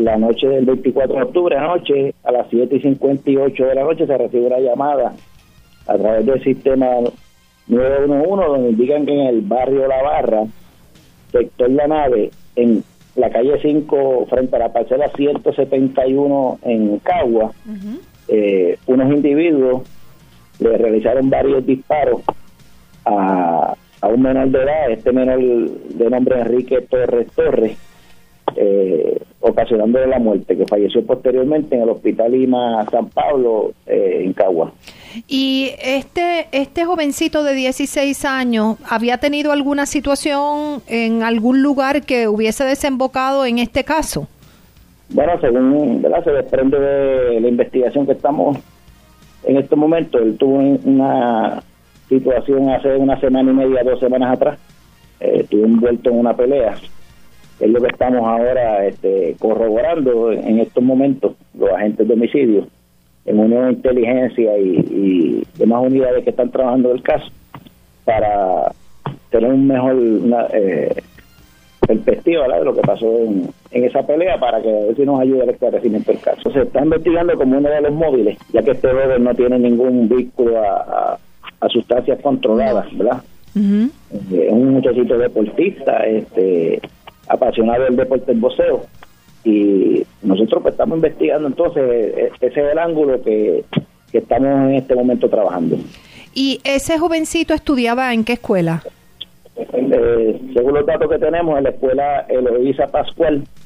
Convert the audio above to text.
la noche del 24 de octubre, anoche, a las 7:58 de la noche, se recibe una llamada a través del sistema 911, donde indican que en el barrio La Barra, sector La Nave, en la calle 5, frente a la parcela 171 en Cagua, unos individuos le realizaron varios disparos a un menor de edad, este menor de nombre Enrique Torres, ocasionándole la muerte, que falleció posteriormente en el Hospital Lima San Pablo, en Cagua. ¿Y este jovencito de 16 años había tenido alguna situación en algún lugar que hubiese desembocado en este caso? Bueno, según se desprende de la investigación que estamos en este momento, él tuvo una situación hace una semana y media, 2 semanas atrás, estuvo envuelto en una pelea. Es lo que estamos ahora corroborando en estos momentos, los agentes de homicidio, en unión de inteligencia y demás unidades que están trabajando el caso, para tener una perspectiva, ¿verdad?, de lo que pasó en esa pelea, para que a ver si nos ayude al esclarecimiento del caso. Se está investigando como uno de los móviles, ya que este joven no tiene ningún vínculo a sustancias controladas, ¿verdad? Es un muchachito deportista, apasionado del deporte del boxeo, y nosotros pues estamos investigando, entonces ese es el ángulo que estamos en este momento trabajando. ¿Y ese jovencito estudiaba en qué escuela? Según los datos que tenemos, en la escuela Eloísa Pascual,